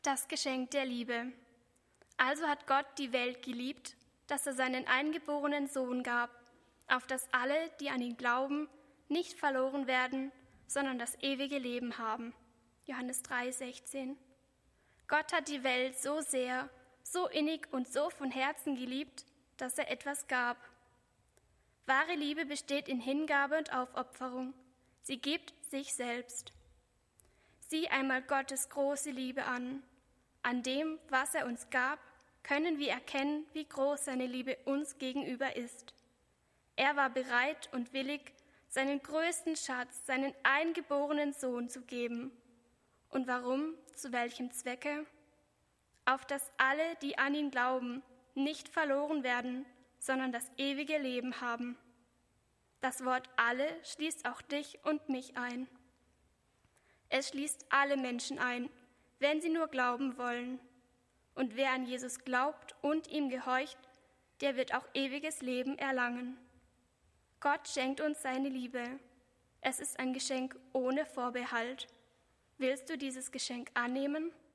Das Geschenk der Liebe. Also hat Gott die Welt geliebt, dass er seinen eingeborenen Sohn gab, auf dass alle, die an ihn glauben, nicht verloren werden, sondern das ewige Leben haben. Johannes 3,16. Gott hat die Welt so sehr, so innig und so von Herzen geliebt, dass er etwas gab. Wahre Liebe besteht in Hingabe und Aufopferung. Sie gibt sich selbst. Sieh einmal Gottes große Liebe an. An dem, was er uns gab, können wir erkennen, wie groß seine Liebe uns gegenüber ist. Er war bereit und willig, seinen größten Schatz, seinen eingeborenen Sohn zu geben. Und warum? Zu welchem Zwecke? Auf dass alle, die an ihn glauben, nicht verloren werden, sondern das ewige Leben haben. Das Wort alle schließt auch dich und mich ein. Es schließt alle Menschen ein, wenn sie nur glauben wollen. Und wer an Jesus glaubt und ihm gehorcht, der wird auch ewiges Leben erlangen. Gott schenkt uns seine Liebe. Es ist ein Geschenk ohne Vorbehalt. Willst du dieses Geschenk annehmen?